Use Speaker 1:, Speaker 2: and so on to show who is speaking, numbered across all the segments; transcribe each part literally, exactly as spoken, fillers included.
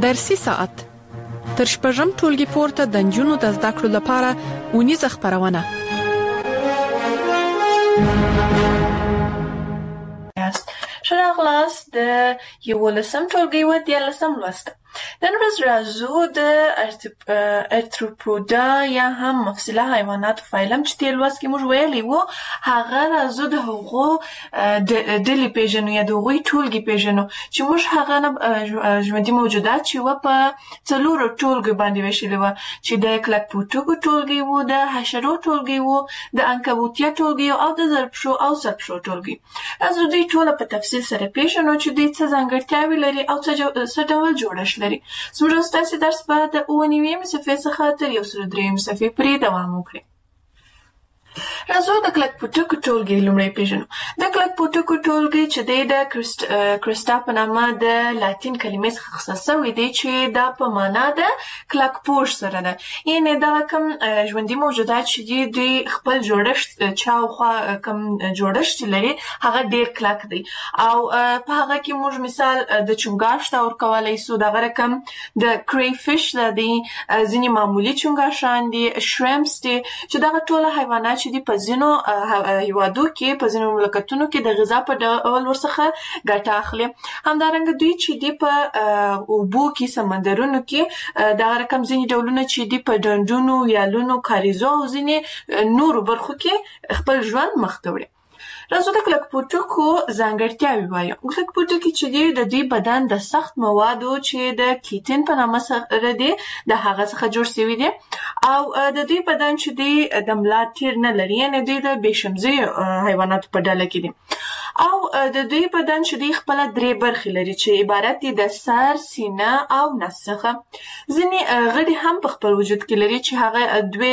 Speaker 1: فارسي ساعت تر شپږم ټولګي پورته د نجونو د زده کړو لپاره ونیزه خپرونه.
Speaker 2: شراغلاس د یولسم ټولګي و دیارلسم لوست. نن ورځ راځو د ارتروپودا یا هم مفصله حیواناتو فایلم چې تیر لوست کې موږ ویلي وو، هغه راځو د هغو ډلې پیژنو یا د هغوی ټولګي پیژنو چې موږ هغه نه ژوندي موجودات چې وه په څلورو ټولګیو باندې ویشلي وه، چې د کلکپوټکو ټولګي وو، د حشرو ټولګي وو، د عنکبوتیه ټولګي او د زرپشو او سرپشو ټولګي. راځو دوی ټوله په تفصیل سره پیژنو چې دوی څه ځانګړتیاوې لري او څه ډول جوړښت لري. زموږ ستاسې درس به د اووه نوي صفحې څخه تر یو سل درېیم صفحې پورې دوام وکړي. راځو د کلکپوټکو ټولګي لومړی پیژنو. د کلکپوټکو ټولګي چې دی د کرسټا په نامه د لاتین کلمې څخه اخیستل سوی دی چې دا په معنا د کلکپوش سره ده، یعنې دغه کوم ژوندي موجودات چې دي دوی خپل جوړښت چاوخوا کوم جوړښت چې لري هغه ډېر کلک دی او په هغه کې موږ مثال د چونګاښ ته ورکولی سو، دغه رقم د کری فش دی، ځینې معمولي چونګاښان دي، شریمپس دي، چې دغه ټوله حیوانات چې دي په ځینو هیوادو کې په ځینو مملکتونو کې د غذا په ډول ورڅخه ګټه اخلي. همدارنګه دوی چې دي په اوبو کې سمندرونو کې دغه رقم ځینې ډولونه چې دي په ډنډونو، ویالونو، کاریزو او ځینې نورو برخو کې خپل ژوند مخ ته وړي. راځو د کلکپوټکو ځانګړتیاوې وایو. کلکپوټکي چې دي د دوی بدن د سخت موادو چې د کیټین په نامه سره دي د هغه څخه جوړ شوي دي او د دوی بدن چې دی د ملا تیر نه لري، یعنې دوی د بېشمزي حیواناتو په ډله کې دي او د دوی بدن چې دی خپله درې برخې لري چې عبارت دي د سر، سینه او نس څخه. ځینې غړي هم په خپل وجود کې لري چې هغه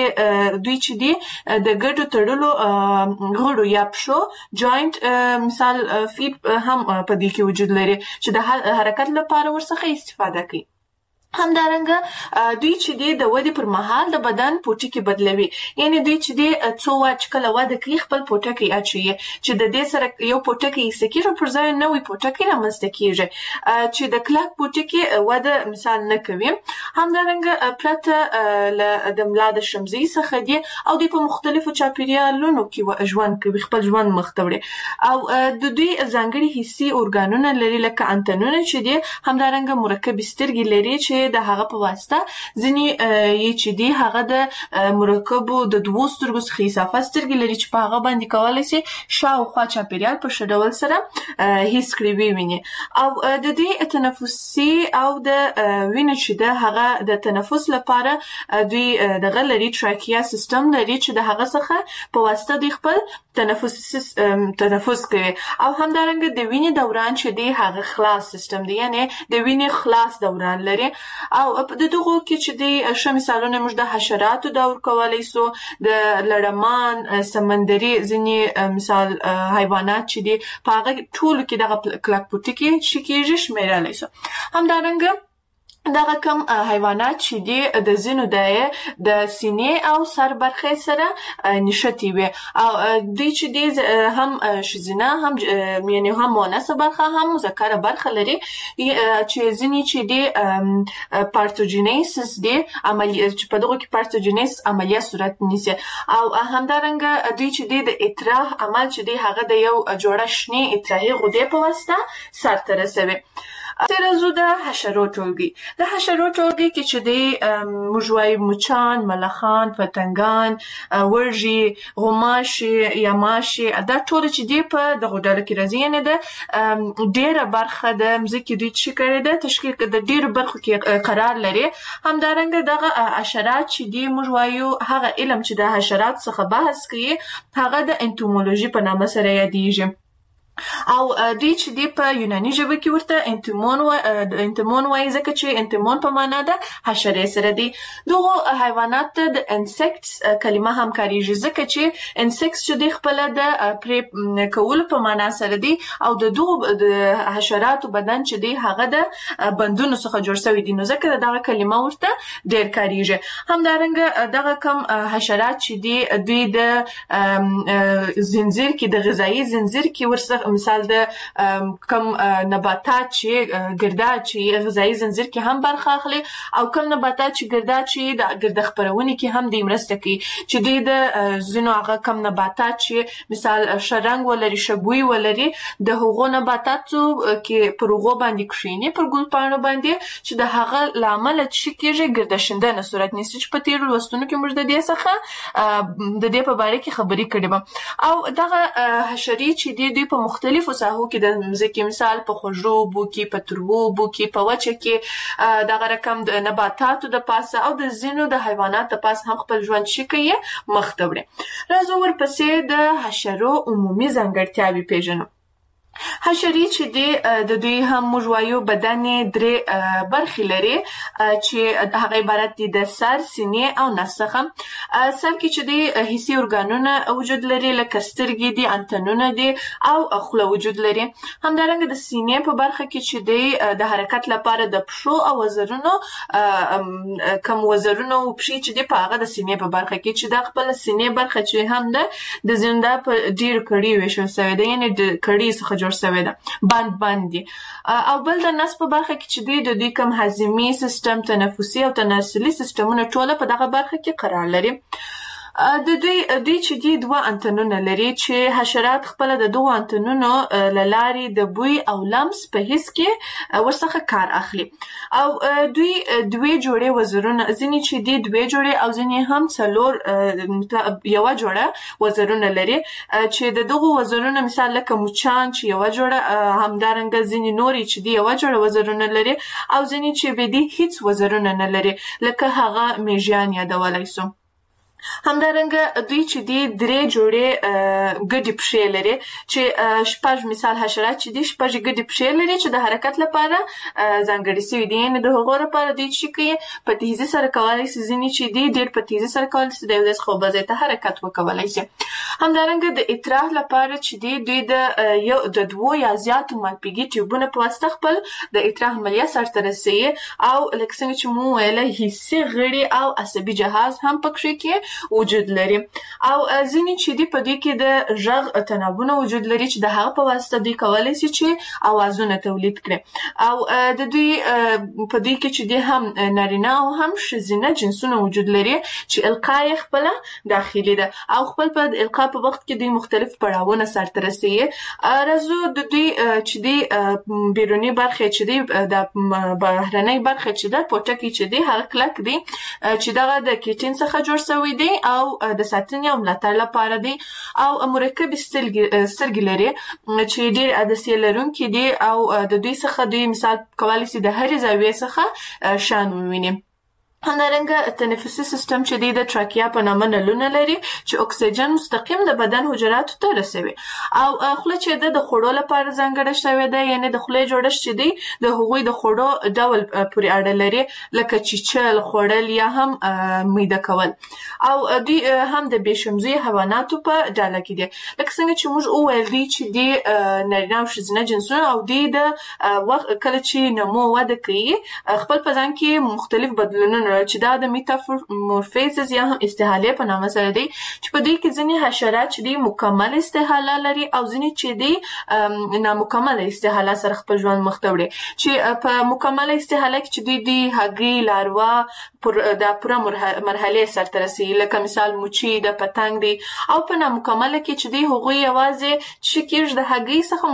Speaker 2: دوی چې دي د ګډو تړلو غړو یا پښو جوینټ مثال فیټ هم په دې کې وجود لري چې د حرکت لپاره ورڅخه استفاده کوي. همدارنګه دوی چې دی د ودې پر مهال د بدن پوټکي بدلوي، یعنې دوی چې دی څو وخت چې کله وده کوي خپل پوټکی اچوي چې د دې سره یو پوټکی ایسته کېږي پر ځای نوی پوټکی رامنځته کېږي چې د کلک پوټکي وده مثال نه کوي. همدارنګه پرته له د ملا د شمزۍ څخه دي او دوی په مختلفو چاپیریالونو کې ژوند کوي، خپل ژوند مخ ته وړي او د دوی ځانګړي حسي ارګانونه لري لکه انتنونه چې دي، همدارنګه مرکبې سترګې لري چې د هغه په واسطه ځینې یې چې دي هغه د مرکبو د دوو سترګو څخه اضافه سترګې لري چې په هغه باندې کولی سي شاوخوا چاپیریال په ښه ډول سره حس کړي وویني او د دوی تنفسي او د وینې چې ده هغه د تنفس لپاره دوی دغه لري ټراکیا سیستم لري چې د هغه څخه په واسطه دوی خپل تنفس تنفس کوي او همدارنګه د وینې دوران چې دی هغه خلاص سیستم دی، یعنې د وینې خلاص دوران لري او د دغو کې چې دی ښه مثالونه موږ د حشراتو دا ورکولی سو، د لړمان، سمندري ځینې مثال حیوانات چې دي په هغه ټولو کې دغه کلکپوټکي چې کېږي شمېرلی سو. همدارنګه دغه کم حیوانات چې دي د ځینو دایې د سینې او سر برخې سره نښتي وي او دوی چې دي هم ښځینه هم یعنې هم مؤنثه برخه هم مذکره برخه لري چې ځینې چې دي پارتوجینیسس دي چې په دغو کې پارتوجینیس عملیه صورت نیسي او همدارنګه دوی چې دي د اطراح عمل چې دي هغه د یو جوړه شنې اطراحي غدې په واسطه سرته رسوي. راځو د حشرو ټولګي. د حشرو ټولګي کې چې دی موږ وایو مچان، ملخان، پتنګان، وږي، غوماشي یا ماشي، دا ټول چې دی په دغو ډلو کې راځي، یعنې د ډېره برخه د مځکې دوی چې کړې ده تشکیل د ډېرو برخو کې قرار لري. همدارنګه دغه حشرات چې دی موږ وایو هغه علم چې د حشرات څخه بحث کوي هغه د انتومولوژي په نامه سره یادیږي او دوی چې دی په یوناني ژبه کې ورته انتمون و انتمون وایي ځکه چې انتمون په معنا ده حشرې سره دی. دغو حیوانات ته د انسیکټس کلمه هم کارېږي ځکه چې انسیکټس چې دی خپله د پرې کولو په معنا سره دی او د دغو د حشراتو بدن چې دی هغه د بندونو څخه جوړ شوی دی، نو ځکه دغه کلمه ورته ډېر کارېږي. همدارنګه دغه کم حشرات چې دی دوی د زنځیر کې د غذایي زنځیر کې ورڅخه مثال د کم نباتات چې ګرداد چې غذایي زنځیر کې هم برخه اخلي او کم نباتات چې ګرداد چې د ګرد خپرونې کې هم د مرسته کوي چې دوی د ځینو هغه کم نباتات چې مثال شرنګ ولري شبوي ولري د هغو نباتاتو کې پر هغو باندې کښیني پر ګل پاڼو باندې چې د هغه له امله چې کېږي ګردشندنه صورت نیسي چې په تېرو لوستونو کې موږ د دې څخه د دې په باره کې خبرې کړې وه او دغه حشرې چې دي دوی په مختلفو ساحو کې د مځکې مثال په خوږو اوبو کې په تروو اوبو کې په وچه کې دغه رقم د نباتاتو د پاسه او د ځینو د حیوانات د پاسه هم خپل ژوند چې کوي مخ ته وړي. راځو ورپسې د حشرو عمومي ځانګړتیاوې پیژنو. حشرې چې دي د دوی هم موږ وایو بدن یې درې برخې لري چې هغه عبارت دي د سر، سینې او نس څخه. سر کې چې دي حسي ارګانونه وجود لري لکه سترګې دي، انتنونه دي او خوله وجود لري. همدارنګه د سینې په برخه کې چې دي د حرکت لپاره د پښو او وزرونو کم وزرونه او پښې چې دي په هغه د سینې په برخه کې چې دا خپل سینې برخه چې هم ده د زنده په ډیر کړي ویشل شوی ده یعنی د کړي څخه جوړ شوی ده بند بند دي. او بل د نس په برخه کې چې دی د دوی کوم هضمي سیستم، تنفسي او تناسلي سیستمونه ټوله په دغه برخه کې قرار لري. د دوی دوی چې دي دوه انتنونه لري چې حشرات خپل د دوه انتنونو له لارې د بوی او لمس په حس کې ورڅخه کار اخلي. او دوی دوی جوړې وزرونه ځینې چې دي دوی جوړې او ځینې هم څلور یوه جوړه وزرونه لري چې د دغو وزرونه مثال لکه مچان چې یوه جوړه، همدارنګه ځینې نورې چې دي یوه جوړه وزرونه لري او ځینې چې به دي هیڅ وزرونه نه لري لکه هغه میږیان یادولی سو. همدارنګه دوی چې دي درې جوړې ګډې پښې لري چې شپږ مثال حشرات چې دي شپږ ګډې پښې لري چې د حرکت لپاره ځانګړې سوي دي یعنې د هغو لپاره دوی چې کوي په تیزي سره کولی سي ځینې چې دي ډېر په تیزي سره کولی سي د یو ځای څخه بل ځای ته حرکت وکولی سي. همدارنګه د اطراح لپاره چې دي دوی د یو د دوو یا زیاتو مالپیږي ټیوبونو په واسطه خپل د اطراح عملیه سرته رسوي او لکه څنګه چې مو ویله حسي غړي او عصبي جهاز هم پکښې کې وجود لري. او ځینې چې دي په دوی کې د غږ تنابونه وجود لري چې د هغه په واسطه دوی کولی سي چې اوازونه تولید کړي. او د دوی په دوی کې چې دي هم نارینه او هم ښځینه جنسونه وجود لري چې القا یې خپله داخلي ده او خپل په القا په وخت کې دوی مختلف پړاوونه سرته رسوي. راځو د دوی چې دي بیروني برخې چې دي د بهرنۍ برخې چې ده پوټکي چې دي هغه کلک دي چې دغه د کیټین څخه جوړ شوی دی او د ساتنې او ملاتړ لپاره دی او مرکبې سترګې لري چې ډېر عدسیې لرونکي دي او د دوی څخه دوی مثال کولی سي د هرې زاویې څخه شان وویني. همدارنګه تنفسي سیستم چې دی د ټراکیا په نامه نلونه لري چې اکسیجن مستقیم د بدن حجراتو ته رسوي. او خوله چې ده د خوړو لپاره ځانګړې شوې ده یعنې د خولې جوړښت چې دی د هغوی د خوړو ډول پورې اړه لري لکه چیچل، خوړل یا هم میده کول. او دوی هم د بې شمزوي حیواناتو په ډله کې دي لکه څنګه چې موږ وویل دي چې دی نارینه او ښځینه جنسونه او دوی د وخت کله چې نمو وده کوي خپل په ځان کې مختلف بدلونونه چې دا د میتامورفیزس یا هم استحاله په نامه سره دی چې په دوی کې ځینې حشرات چې دی مکمل استحاله لري او ځینې چې دی نامکمل استحاله سره خپل ژوند مخ ته وړي چې په مکمل استحاله کې چې دوی دی هګۍ، لاروا د پوره مرحلې سرته رسوي لکه مثال مچي د پتنګ دی. او په نامکمله کې چې دی هغوی یوازې چې کېږي د هګۍ څخه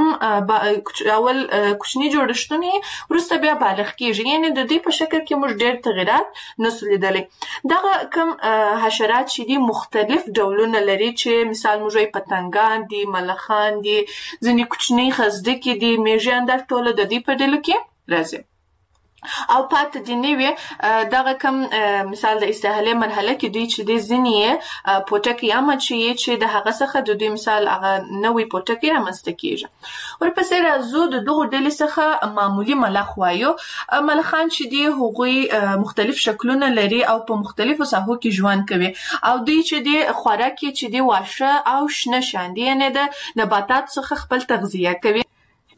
Speaker 2: مستقیم اول کوچني جوړښتونه وروسته بیا بالغ کېږي یعنې د دوی په شکل کې موږ ډېر تغیرات نسو لیدلی. دغه کم حشرات چې دي مختلف ډولونه لري چې مثال موږ وایي پتنګان دي، ملخان دي، ځینې کوچنۍ خزدکې دي، میږیان دا ټوله د دوی په ډلو کې راځي. او پاتې دي نوې دغه کم مثال د استحالې مرحله کې دوی چې دی ځینې یې پوټکي یا مچۍ چې د هغه څخه د دوی مثال هغه نوی پوټکي رامنځته کېږي. ورپسې راځو د دغو ډلې څخه معمولي ملخ وایو. ملخان چې دي هغوی مختلف شکلونه لري او په مختلفو ساحو کې ژوند کوي او دوی چې دي خوراک یې چې دي واښه او شنه شیان دي یعنې د نباتاتو څخه خپل تغذیه کوي.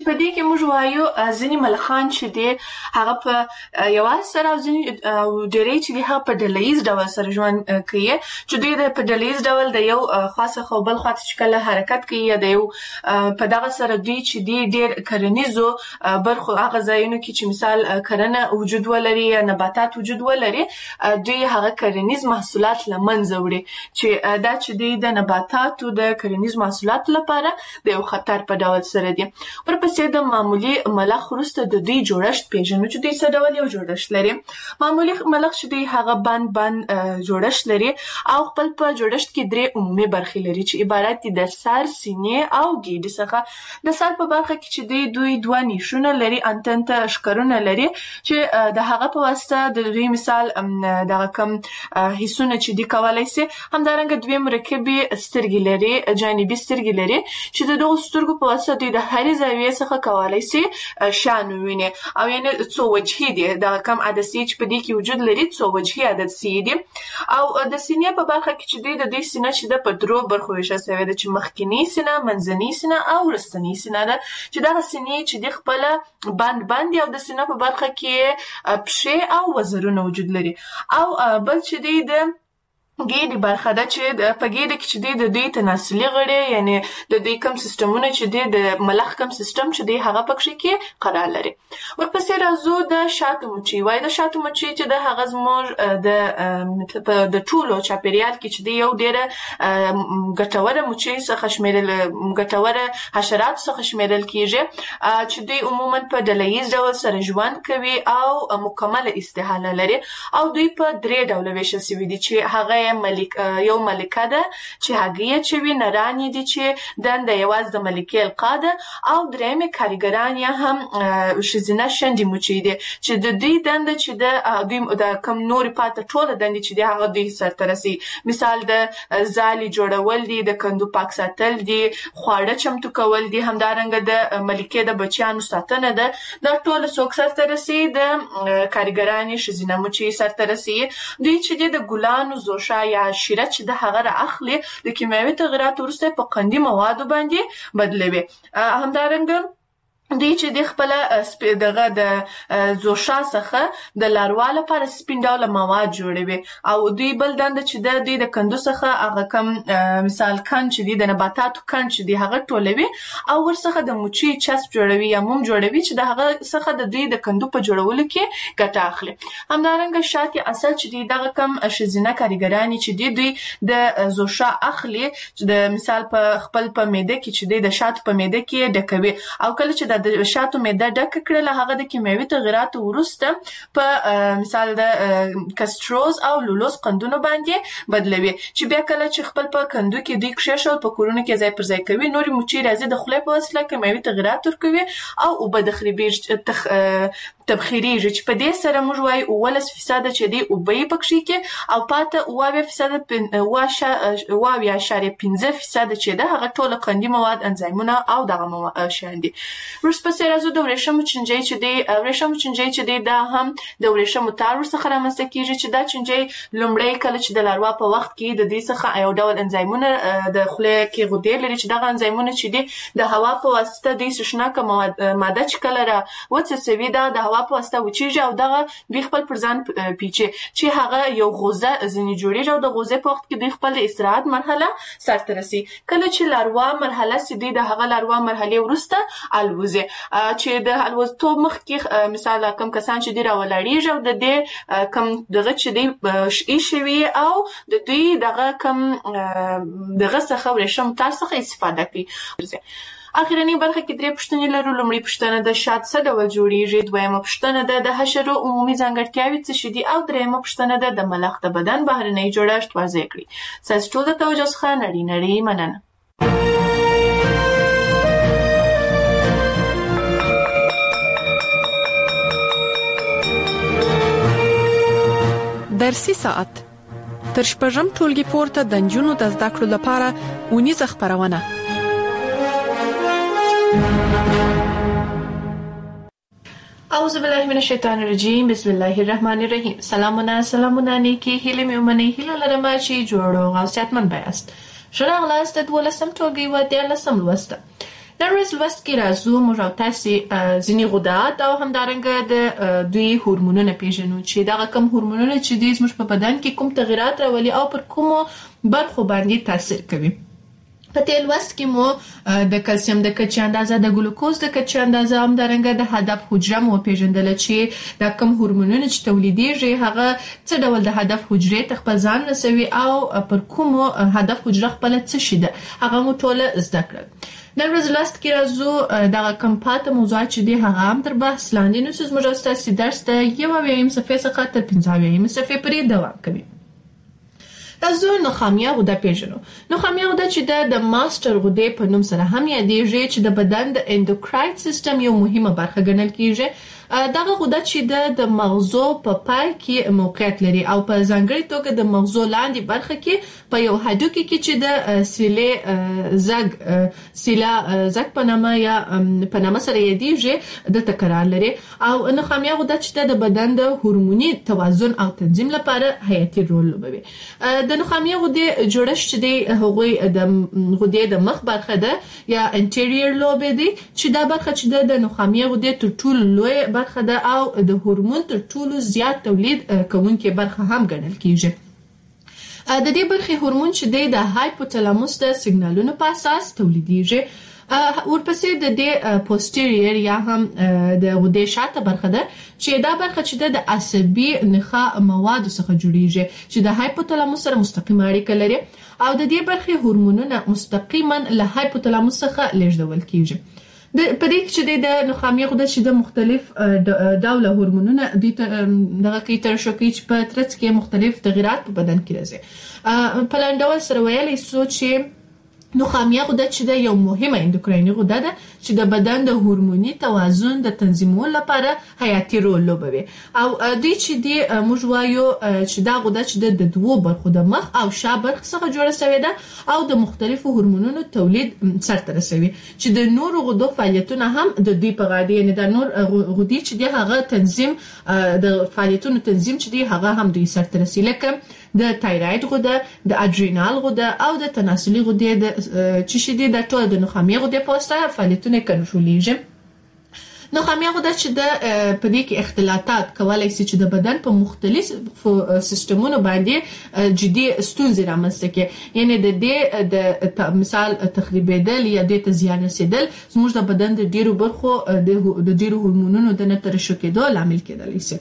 Speaker 2: په دې کې موږ وایو ځینې ملخان چې دي هغه په یوازې سره او ځینې ډېری چې دي هغه په ډلهییز ډول سره ژوند کوي چې دوی د په ډلهییز ډول د یو خوا څخه بل خوا ته چې کله حرکت کوي یا د یو په دغه سره دوی چې دي ډېر کرنیزو برخو هغه ځایونو کې چې مثال کرنه وجود ولري یا نباتات وجود ولري دوی هغه کرنیز محصولات له منځه وړي چې دا چې دوی د نباتاتو د کرنیز محصولاتو لپاره د یو خطر په ډول سره دي. ورپسې د معمولی ملخ وروسته د دوی جوړښت پیژنو چې دوی څه ډول یو جوړښت لري. معمولی ملخ چې دوی هغه بند بند جوړښت لري او خپل په جوړښت کې درې عمومي برخې لري چې عبارت دي د سر، سینې او ګیډې څخه. د سر په برخه کې چې دوی دوی دوه نیشونه لري، انتنته اشکرونه لري چې د هغه په واسطه د دوی مثال دغه کم حسونه چې دي کولای شي. همدارنګه دوی مرکبي سترګې لري، جانبي سترګې لري چې د دغو سترګو په واسطه دوی د هرې زاویې څخه کولای شي شان وویني او یعنی څو وجهي دي دغه کم عدسیې چې په دې کې وجود لري څو وجهي عدسیې دي. او د سینې په برخه کې چې دوی د دوی سینه چې د په درو برخو ویشل شوې ده چې مخکینی سینه، منځنۍ سینه او وروستنۍ سینه ده چې دغه سینې چې د خپله بند بند او د سینه په برخه کې پښې او وزرونه وجود لري. او بل چې دوی د ګیډې برخه ده چې په ګیډه کې چې دی د دوی تناسلي غړي یعنی د دوی کوم سیستمونه چې دی د ملخ کوم سیستم چې دی هغه پکې کې قرار لري. ورپسې راځو د شاتو مچۍ. وای د شاتو مچۍ چې د هغه زموږ د د ټولو چاپیریال کې چې دی یو ډېره ګټوره مچۍ څخه شمیرل ګټوره حشرات څخه شمیرل کیږي چې دوی عموما په ډلهییز ډول سره ژوند کوي او مکمله استحاله لري او دوی په درې ډوله ویشل شوي دي چې هغه ملک یو ملکه ده چې هګۍ چوي، نرانې دي چې دنده یوازې د ملکې القا ده او درېیمې کارګران یا هم ښځینه شنډې مچۍ دي چې د دوی دنده چې د دوی د کوم نورې پاته ټوله دندې چې دي هغه دوی سرته رسوي. مثال د ځالې جوړول دي، د کندو پاک ساتل دي، خواړه چمتو کول دي، همدارنګه د ملکې د بچیانو ساتنه ده. دا ټوله څوک سرته رسوي؟ د کارګرانې ښځینه مچۍ سرته رسوي. دوی چې دي د ګلانو زوشا یا شیره چې د هغه را اخلي د کیمیاوي تغیراتو وروسته په قندي موادو باندې بدلوي. همدارنګه دوی چې د خپل دغه د زوشا څخه د لاروا لپاره سپین ډوله مواد جوړوي او دوی بل دنده چې د دوی د کندو څخه هغه کم مثال کند چې دی د نباتاتو کند چې دی هغه ټولوي او ورڅخه د مچۍ چسب جوړوي یا موم جوړوي چې د هغه څخه د دوی د کندو په جوړولو کې ګټه اخلي. همدارنګه شات اصل چې دی دغه کم ښځینه کارګرانې چې دی دوی د زوشا اخلي چې د مثال په خپل په معده کې چې دی د شاتو په معده کې ډکوي او کله چې د شاتو معده ډکه کړله هغه د کیمیاوي تغیراتو وروسته په مثال د کستروز او لولوز قندونو باندې بدلوي چې بیا کله چې خپل په کندو کې دوی کښېښول په کورونو کې ځای پر ځای کوي. نورې مچۍ راځي د خولې په وسیله کیمیاوي تغیرات ورکوي او اوبه تخریبیږي تبخیریږي چې په دې سره موږ وایو اوولس فیصده چې دی اوبه یې پکښې کې او پاته اوه اویا فیصده اوه اویا اعشاریه پنځه فیصده چې ده هغه ټوله قندي مواد، انزایمونه او دغه شیان دي. ورپسې راځو د ورېښمو چینجۍ چې دی. ورېښمو چینجۍ چې دی دا هم د ورېښمو تار ورڅخه رامنځته کېږي چې دا چینجۍ لومړی کله چې د لاروا په وخت کې د دې څخه یو ډول انزایمونه د خولې کې غدې لري چې دغه انزایمونه چې دي د هوا په واسطه دوی څښناکه ماده چې کله را وڅڅوي دا د هوا په واسطه وچیږي او دغه دوی خپل پر ځان پیچي چې هغه یو غوزه ځینې جوړېږي او د غوزې په وخت کې دوی خپل د استراحت مرحله سرته رسي. کله چې لاروا مرحله سي دوی د هغه لاروا مرحلې وروسته الوزي چې د الوزتوب مخکې مثال کوم کسان چې دی راولاړېږي او د دې کوم دغه چې دی ایښی وي او د دوی دغه کوم دغه څخه ورېښم تار څخه استفاده کوي. اخرنۍ برخه کې درې پوښتنې لرو. لومړۍ پوښتنه د شات څه ډول جوړیږي، دویمه پوښتنه ده د حشرو عمومي ځانګړتیاوې څه شي دي او دریمه پوښتنه ده د ملخ د بدن بهرنی جوړښت واضح کړي. ستاسو ټول د توجه څخه نړۍ نړۍ مننه.
Speaker 1: درسي ساعت تر شپږم ټولګي پورته د نجونو د زده کړو لپاره اونیزه خپرونه.
Speaker 2: اعوذ بالله من الشیطان الرجیم، بسم الله الرحمن الرحیم. سلامونه سلامونه نیکی هیله مې ومنئ. هیله لرم چې جوړ او صحتمند یاست. ښه راغلاست د دولسم ټولګي و دیارلسم لوست.
Speaker 1: د ورځ لوست کې راځو موږ او تاسې ځینې غدات او همدارنګه د دوی هورمونونه پیژنو چې دغه کوم هورمونونه چې دي زموږ په بدن کې کوم تغیرات راولي او پر کومو برخو باندې تاثیر کوي. په دې لوست کې مو د کلسیم د کچې اندازه، د ګلوکوز د کچې اندازه، همدارنګه د هدف حجره مو پیژندل چې دا کوم هورمونونه چې تولیدېږي هغه څه ډول د هدف حجرې ته خپل ځان رسوي او پر کومو هدف حجره خپل څه شي ده هغه مو ټوله زده کړل. نن ورځ لوست کې راځو دغه کوم پاته موضوعات چې دي هغه هم تر بحث لاندې نیسو. زموږ ستاسې درس د یو اویایم صفحې څخه تر پنځه اویایم صفحې پورې دوام کوي. راځو نخامیه غده پیژنو. نخامیه غده چې د ماستر غدې په نوم سره هم یادېږي چې د بدن د اندوکراین سیستم یو مهمه برخه ګڼل کیږي. دغه غده چې د مغزو په پای کې موقعیت لري او په ځانګړي توګه د مغزو لاندې برخه کې په یو هډوکي کې چې د سیلې زګ سیلا زګ په نامه یا په نامه سره یادېږي د تکرار لري او نخامیه غده چې د بدن د هورموني توازن او تنظیم لپاره حیاتي رول لوبوي. د نخامیه غدې جوړښت چې دی هغوی د غدې د مخ برخه ده یا انټیریور لوب دی چې دا برخه چې د نخامیه غدې تر ټولو لوی برخه ده او د هورمون تر ټولو زیات تولید کوونکې برخه هم ګڼل کیږي. د دې برخې هورمون چې دی د هایپوتلاموس د سیګنالونو په اساس تولیدېږي. ورپسې د دې پوسټیریر یا هم د غدې شاته برخه ده چې دا برخه چې د عصبي نخاع موادو څخه جوړیږي چې د هایپوتلاموس سره مستقیمه اړیکه لري او د دې برخې هورمونونه مستقیما له هایپوتلاموس څخه لیږدول کیږي. د پدې کې چې د نخامیه غده چې د مختلف ډوله هورمونونه د دغه کې ترشح کوي چې په ترڅ کې مختلف تغیرات په بدن کې راځي. په لاندې ډول سره ویلی سو چې نخامیه غده چې د یو مهمه اندوکرایني غده ده چې د بدن د هورموني توازن د تنظیمولو لپاره حیاتي رول لوبوي او دوی چې دی موږ وایو چې دا غده چې د دوو برخو د مخ او شا برخې څخه جوړه شوې ده او د مختلفو هورمونونو تولید سرته رسوي چې د نورو غدو فعالیتونه هم د دوی په غاړه دي. یعنې د نور غدې چې دی هغه تنظیم د فعالیتونو تنظیم چې دی هغه هم دوی سرته رسي لکه د تایراید غده، د اډرینال غده او د تناسلي غده د چې شي دي د ټول د نخامیه غدې په واسطه فعالیتونه کنټرولېږي. نخامیه غده چې د په دې کې اختلاطات کولای شي چې د بدن په مختلفو سیستمونو باندې جدي ستونزې رامنځته کړي. یعنې د دې د مثال تخریبېدل یا د ته زیان رسېدل زموږ د بدن د ډیرو برخو د ډیرو هورمونونو د نه ترشح کېدو لامل کېدلی شي.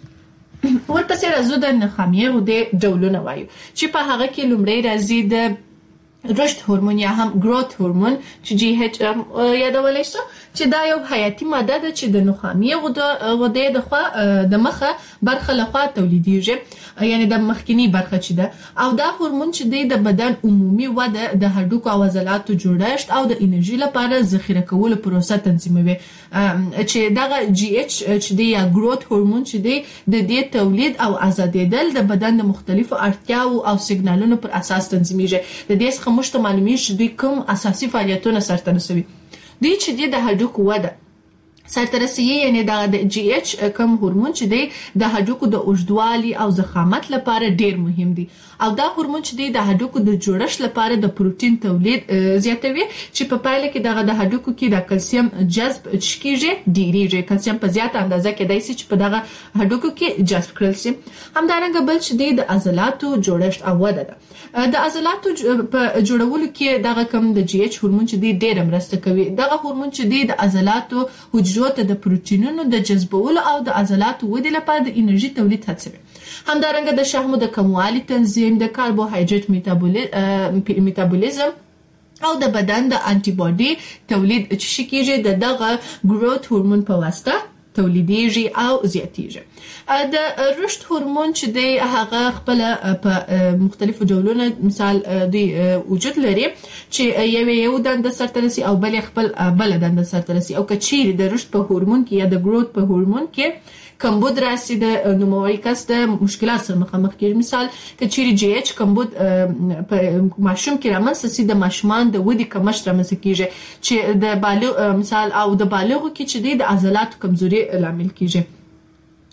Speaker 1: ورپسې راځو د نخامیه غدې ډولونه وایو چې په هغه کې لومړی راځي د رشد هورمون یا هم گروث هورمون چې جی ایچ یادولی شو چې دا یو حیاتي ماده ده چې د نخامیه غدې د خوا د مخه برخه لخوا تولیدېږي یعنی د مخکینی برخه چې ده او دا هورمون چې دی د بدن عمومي وده د هډوکو او عضلاتو جوړښت او د انرژي لپاره ذخیره کولو پروسه تنظیموي چې دغه جی ایچ چې دی یا گروث هورمون چې دی د دې تولید او آزادېدل د بدن د مختلفو اړتیاو او سیګنالونو پر اساس تنظیمیږي. د دې څخه موږ ته معلومیږي چې دوی کوم اساسي فعالیتونه سرته رسوي. دوی چې دی د هډوکو وده سرته رسوي یعنې د جی ایچ کوم هورمون چې دی د هډوکو د اوږدوالي او ضخامت لپاره ډیر مهم دی او دا هورمون چې دی د هډوکو د جوړښت لپاره د پروتین تولید زیاتوي چې په پایله کې دغه د هډوکو کې د کلسیم جذب کیږي ډیریږي. کلسیم په زیاته اندازه کې دی چې په دغه هډوکو کې جذب کړل شي. همدارنګه بل چې دی د عضلاتو جوړښت او وده ده. د عضلاتو په جوړولو کې دغه کوم د جی ایچ هورمون چې دی ډیر مرسته کوي. دغه هورمون چې دی د عضلاتو حجرو ته د پروتینونو د جذبولو او د عضلاتو ودې لپاره د انرژي تولید هڅوي. همدارنګه د شحمو د کموالي تنظیم، د کاربوهایډریټ میتابولیزم او د بدن د انټي باډي تولید چې کیږي د دغه گروث هورمون په واسطه تولیدېږي او زیاتېږي. د رشد هورمون چې دی هغه خپل په مختلفو ډولونو مثال دی وجود لري چې یو یو دنده سرته رسي او بل خپل بل دنده سرته رسي او که چیرې د رشد په هورمون کې یا د گروث په هورمون کې کمبود راسي د نوموړي کس د مشکلات سره مخامخ کېږي. مثال که چیرې جی ایچ کمبود په ماشوم کې رامنځته سي د ماشومان د ودې کمښت رامنځته کېږي چې د بالغ مثال او د بالغو کې چې دی د عضلاتو کمزوري لامل کېږي.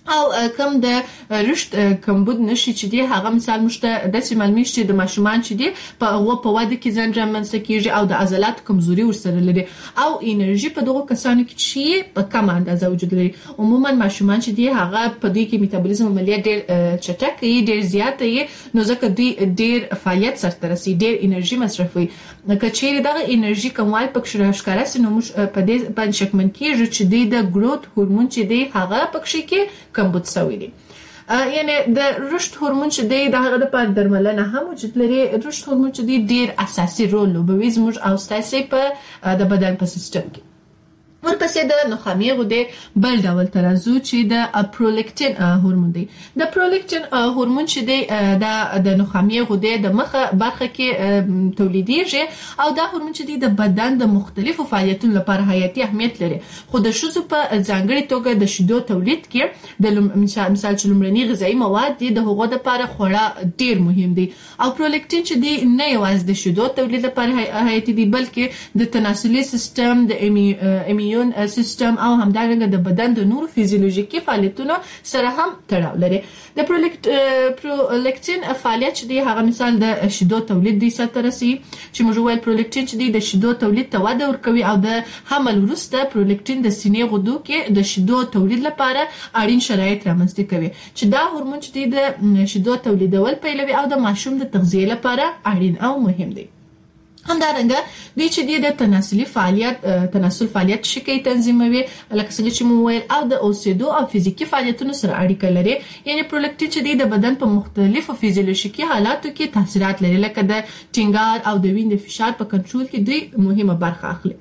Speaker 1: او کم د رشد کمبود نشي چې دی هغه مثال مشته د سیمالمی چې د ماشومان چې دی په هغه په واده کې زنجان منځ کېږي او د عضلات کمزوري ورسره لري او انرژي په دغه کسانو کې چې په کم اندازه وجود لري. عموما ماشومان چې دی هغه په دې کې میتابولیزم عملیات ډېر چټک وي ډېر زیات وي نو ځکه دوی ډېر فعالیت سره رسي ډېر انرژي مصرفوي. کچېرې دغه انرژي کموال پکې ښکارا سي نو په دې باندې شکمن کېږي چې دی د ګروث هورمون چې دی هغه پکې کې کمبود شوی دی. یعنی د رشد هورمون چې دی د هغه لپاره درملنه هم وجود لري. رشد هورمون چې دی ډیر اساسي رول لوبوي زموږ او ستاسو په د بدن په سیستم کې. ورپسې د نخامې غدې بل ډول ترازو چې د پرولیکټین هورمون دی. د پرولیکټین هورمون چې دی د د نخامې غدې د مخه برخه کې تولیدېږي او دا هورمون چې دی د بدن د مختلفو فعالیتونو لپاره حیاتي اهمیت لري. خو د ښځو په ځانګړي توګه د شیدو تولید کې د مثال چې لومړني غذایي مواد دي د هغو لپاره خورا ډیر مهم دي او پرولیکټین چې دی نه یوازې د شیدو تولید لپاره حیاتي دي بلکې د تناسلي سیستم د ایمیون سیستم او همدارنګه د بدن د نورو فزیولوژیکي فعالیتونو سره هم تړاو لري. د پرولیکټین فعالیت چې دی هغه مثال د شیدو تولید دی سره رسي چې موږ وایو پرولیکټین چې دی د شیدو تولید ته وده ورکوي او د حمل وروسته پرولیکټین د سینې غدو کې د شیدو تولید لپاره اړین شرایط رامنځته کوي چې دا هورمون چې دی د شیدو تولیدول پیلوي او د ماشوم د تغذیه لپاره اړین او مهم دی. همدارنګه دوی چې د تناسلي فعالیت تناسل فعالیت شکی تنظیموي لکه څنګه چې مو ویل او د اوسېدو او فزیکی فعالیتونو سره اړیکه لري. یعنی پرولیکټین چې د بدن په مختلفو فزیولوژیکي حالاتو کې تاثیرات لري لکه د ټینګار او د وینې فشار په کنټرول کې دوی مهمه برخه اخلي.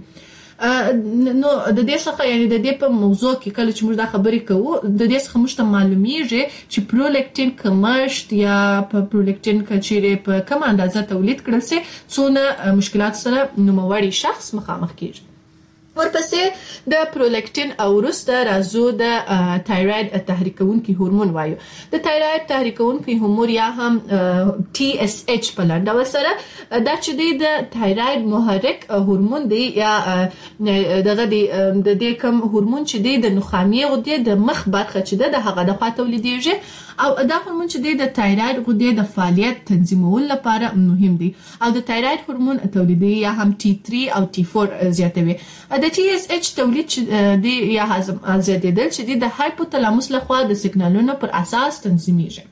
Speaker 1: نو د دې څخه یعنی د دې په موضوع کې کله چې موږ دا خبرې کوو د دې څخه موږ ته معلومیږي چې پرولیکټین کمښت یا په پرولیکټین کچېرې په کوم اندازه تولید کړل سي څونه مشکلات سره نوموړی شخص مخامخ کیږي. ورپسې د پرولیکټین او وروسته راځو د تایروید تحریکونکي هورمون وایو. د تایروید تحریکونکي هورمون یا هم ټي اس ایچ په لنډه سره دا چې دی د تایروید محرک هورمون دی یا دغه دی د دې کوم هورمون چې دی د نخامې غدې د مخ برخه چې ده د هغه د خوا تولیدېږي او دا هورمون چې دی د تایروید غدې د فعالیت تنظیمولو لپاره مهم دی او د تایروید هورمون تولیدي یا هم ټي تھری او ټي فور زیاتوي. د ټي اس ایچ تولید دی یا هضم زیاتېدل چې دی د هایپوتالاموس لخوا د سیګنالونو پر اساس تنظیمیږي.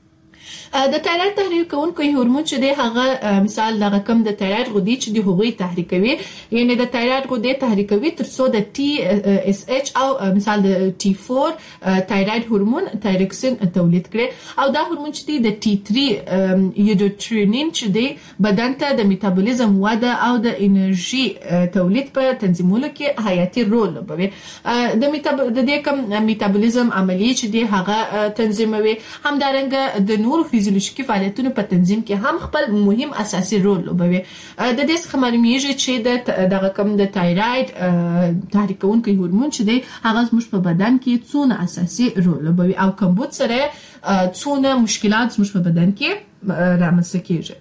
Speaker 1: د تایروید تحریکونکي هورمون چې دی هغه مثال د رقم د تایروید غدې چې دی هغوی تحریکوي یعنی د تایروید غدې تحریکوي ترڅو د ټي اس ایچ او مثال د ټي فور تایروید هورمون تایروکسین تولید کړي او دا هورمون چې دی د ټي تھری یوډوټرینین چې دی بدن ته د میتابولیزم وده او د انرژي تولید په تنظیمولو کې حیاتي رول لوبوي. د میتاب د دې کوم میتابولیزم عملیه چې دی هغه تنظیموي. همدارنګه د نورو فزیولوژیکي فعالیتونو په تنظیم کې هم خپل مهم اساسي رول لوبوي. د دې څخه معلومیږي چې د دغه کوم د تایروید تحریکونکي هورمون چې دی هغه زموږ په بدن کې څونه اساسي رول لوبوي او کمبود سره څونه مشکلات زموږ په بدن کې رامنځته کیږي.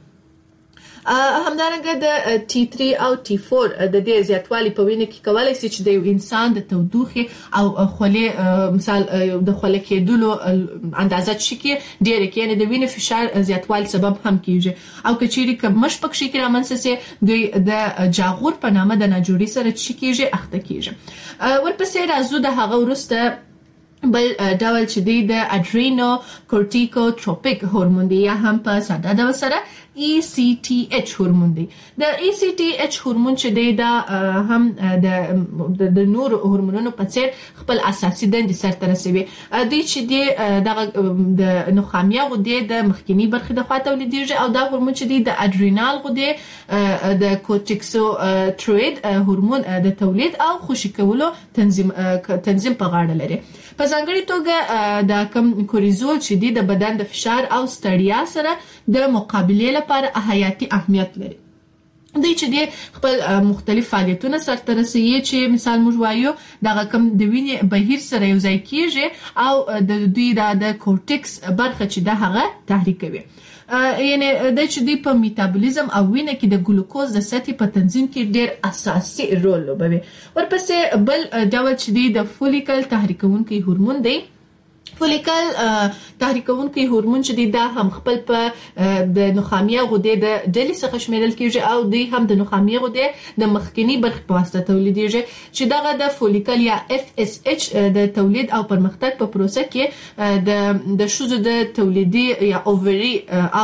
Speaker 1: همدارنګه د ټي تھری او ټي فور د دې زیاتوالي په وینه کې کولای شي چې د یو انسان د تودوخې او خولې مثال د خولې کېدلو اندازه چې ډېر کې یعنی د وینې فشار زیاتوالي سبب هم کیږي او کچېرې کمښت پکې کې رامنځته سي دوی د جاغور په نامه د ناجوړي سره چې کیږي اخته کیږي. ورپسې راځو د هغه وروسته بل ډول چې دی د اډرینو کورټیکوټروپیک هورمون دی یا هم په ساده ډول سره ای سی ټي ایچ هورمون دی. د ای سی ټي ایچ هورمون چې دی دا هم د د نور هورمونونو په څیر خپل اساسي دندې سرته رسوي. دوی چې دی دغه د نخامیا غدې د مخکینی برخې د خوا تولیدېږي او دا هورمون چې دی د اډرینال غدې د کورټیکوټروئید هورمون د تولید او خوشې کولو تنظیم تنظیم په غاړه لري. په ځانګړي توګه د کم کوریزول چې دی د بدن د فشار او ستړیا سره د مقابلې لپاره حیاتي اهمیت لري. دوی چې دی خپل مختلف فعالیتونه سرته رسوي چې مثال موږ وایو دغه کم د وینې بهیر سره یو ځای کیږي او د دوی د کورټیکس برخه چې ده هغه تحریکوي. یعنی د چې دی په میتابولیزم او وینه کې د ګلوکوز د سطحې په تنظیم کې ډېر اساسي رول لوبوي. ورپسې بل ډول چې دی د فولیکل تحریکونکي هورمون دی. فولیکل تحریکونکي هورمون چې دی دا هم خپل په د نخامیه غدې د ډلې څخه شمیرل کیږي او دی هم د نخامیه غدې د مخکنی برخې په واسطه تولیدېږي چې دغه د فولیکل یا اف اس اچ د تولید او پرمختګ په پروسه کې د د شوزو د تولیدي یا اووري او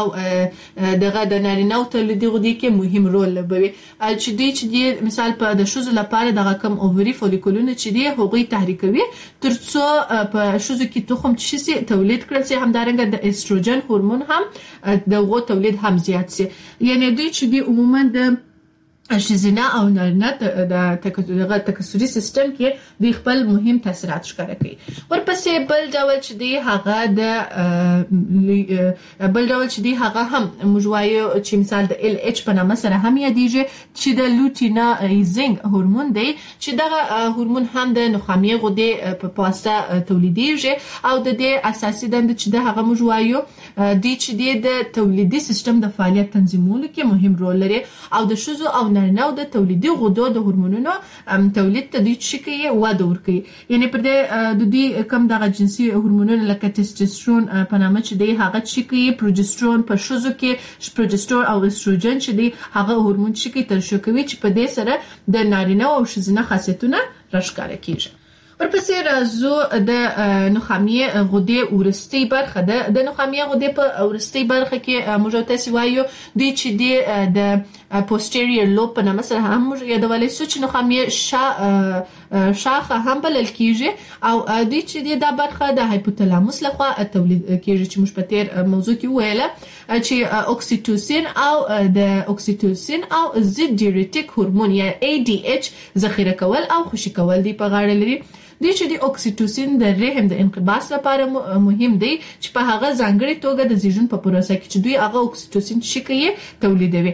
Speaker 1: دغه د نارینه تولیدي غدې کې مهم رول لوبوي چې دی چې دی مثال په د شوزو لپاره دغه کم اووري فولیکولونه چې دی هغوی تحریکوي ترڅو په شوزو کې هم چې تولید کړل سي همدارنګه د استروجن هورمون هم دغه تولید هم زیات سي یعنی دوی چې دی عموما د ښځینه او نارینه د دغه تکثري سیستم کې د خپل مهم تاثیرات ښکاره کوي. ورپسې بل ډول چې دی هغه د بل ډول چې دی هغه هم موږ وایو چې مثال د ال اچ په نامه سره هم یادېږي چې د لوټینایزینګ هورمون دی چې دغه هورمون هم د نخامیه غدې په واسطه تولیدېږي او د دې اساسي دنده چې د هغه موږ وایو دی چې دی د تولیدي سیستم د فعالیت تنظیمولو کې مهم رول لري او د ښځو او نارینه د تولیدي غدو د هورمونونو تولید ته د شکیه وده ورکوي یعنی پر د دې کم دغه جنسي هورمونونه لکه ټستوسترون په نامه چې دی هغه شکیه پروجسترون په ښځو کې پروجسترون او استروجن چې دی هغه هورمون شکیه ترشح کوي چې په دې سره د نارینه او ښځینه خاصیتونه راښکاره کیږي. ورپسې راځو د نخامیه غدې ورستۍ برخه ده. د نخامیه غدې په ورستۍ برخه کې موږ تاسو وایو دوی چې دی د پوسټیریور لوب په نامه سره هم موږ یادولای شو چې نخامیه شا شاخه هم بلل کیږي او دوی چې دی دا برخه د هایپوتالاموس لخوا تولید کیږي چې موږ په تیر موضوع کې ویله چې اوکسیټوسین او د اوکسیټوسین او ضد ډیورټیک هورمون یا ای ډي اچ ذخیره کول او خوشی کول دی په غاړه لري. دی چې د اوکسیټوسین د رحم د انقباض لپاره مهم دی چې په هغه ځانګړي توګه د زیږون په پروسه کې چې دوی هغه اوکسیټوسین شکیه تولیدوي.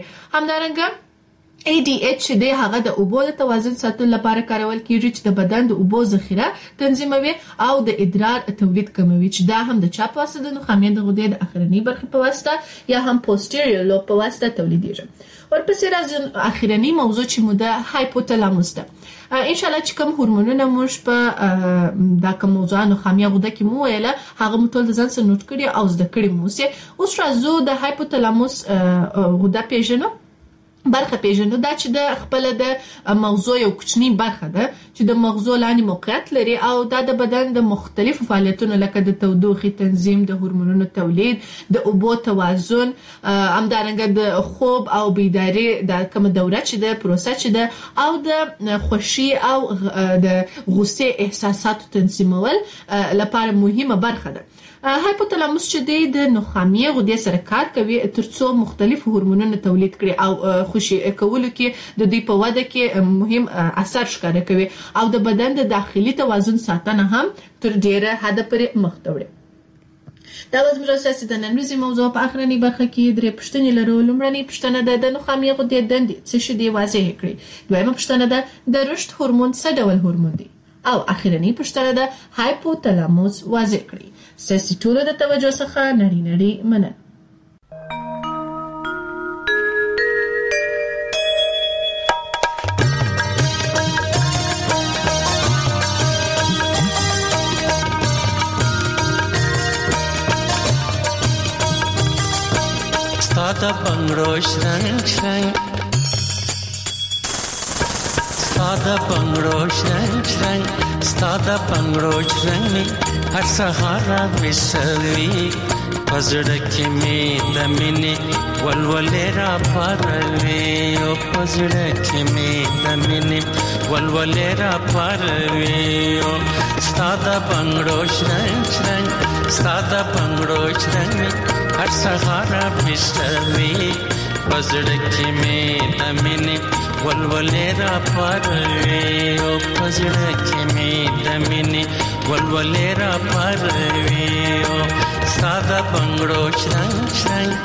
Speaker 1: همدارنګه ای ډي اچ دی هغه د اوبو د توازن ساتلو لپاره کارول کیږي چې د بدن د اوبو ذخیره تنظیموي او د ادرار تولید کموي چې دا هم د چا په واسطه د نخامیه د غدې د اخرنی برخې په واسطه یا هم پوسټیریور لوب په واسطه تولیدېږي. ورپسې راځو اخرنی موضوع چې مو د هایپوتالاموس ده. ان شاء الله چې کوم هورمونونه موږ په دا کوم موضوع نخامیه غده کې مو ویله هغه مو ټول د ځان سره نوٹ کړی او زده کړی مو سي. اوس راځو د هایپوتالاموس غده پیژنو برخه پیژنو دا چې د خپل د مغزو یو کوچنی برخه ده چې د مغزو لاندې موقعیت لري او دا د بدن د مختلفو فعالیتونو لکه د تودوخې تنظیم د هورمونونو تولید د اوبو توازن همدارنګه د خوب او بیداری د کوم دوره چې د پروسه چې ده او د خوشي او د غوسه احساساتو تنظیمول لپاره مهمه برخه ده. هایپوتالاموس چې دی د نخامیه غدې سره کار کوي ترڅو مختلف هورمونونه تولید کړي او خوشي کولو کې د دې په وده کې مهم اثر ښکاره کوي او د بدن د داخلي توازن ساتنه هم تر ډیره حد پورې مخ ته وړي. دا وز موږ اساسي د نن ورځې موضوع په اخرنی برخه کې درې پوښتنې لرو. لومړنۍ پوښتنه ده د نخامیه غدې دندې څه شي دی واضح کړئ. دویمه پوښتنه ده د رشد هورمون څه ډول هورمون دی او اخرنی پوښتنه ده هایپوتالاموس واضح کړئ. ساسي ټولو د توجه څخه نړۍ نړۍ مننه.
Speaker 3: ستا د بنګړو شرنګ شرنګ ستا د بنګړو شرنګ شرنګ ستا د بنګړو شرنګ می هر سهار وسوي پزړه کې می د مینې ولولې را پاروي او پزړه کې می د مینې ولولې را پاروي او ستا د بنګړو شرنګ شرنګ ستا د بنګړو شرنګ می هر سهار وسوي پزړه کې می د مینې ولولې را پاروي او پزړه کې می د مینې ولولې را پاروي او ستا د بنګړو شرنګ شرنګ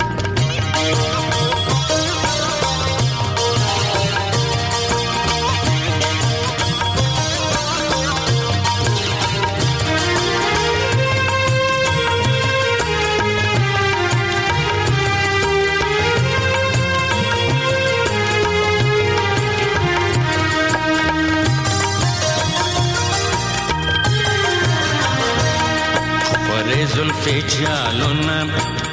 Speaker 3: جالونم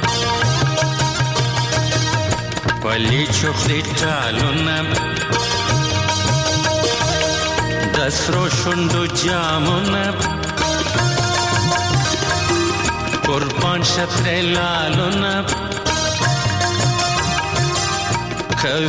Speaker 3: ولی چخلی جالونم دست روشن دو جامونم قربان شطر لالونم